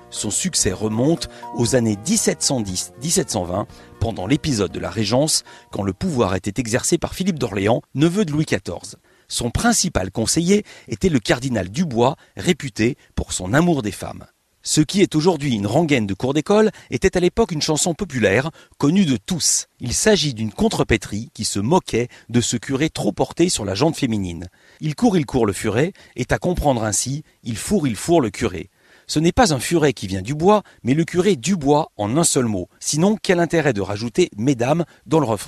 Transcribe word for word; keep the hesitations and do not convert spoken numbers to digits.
Son succès remonte aux années dix-sept cent dix à dix-sept cent vingt, pendant l'épisode de la Régence, quand le pouvoir était exercé par Philippe d'Orléans, neveu de Louis quatorze. Son principal conseiller était le cardinal Dubois, réputé pour son amour des femmes. Ce qui est aujourd'hui une rengaine de cour d'école était à l'époque une chanson populaire, connue de tous. Il s'agit d'une contrepétrie qui se moquait de ce curé trop porté sur la jante féminine. Il court, il court le furet, est à comprendre ainsi, il fourre, il fourre le curé. Ce n'est pas un furet qui vient du bois, mais le curé du bois en un seul mot. Sinon, quel intérêt de rajouter « mesdames » dans le refrain ?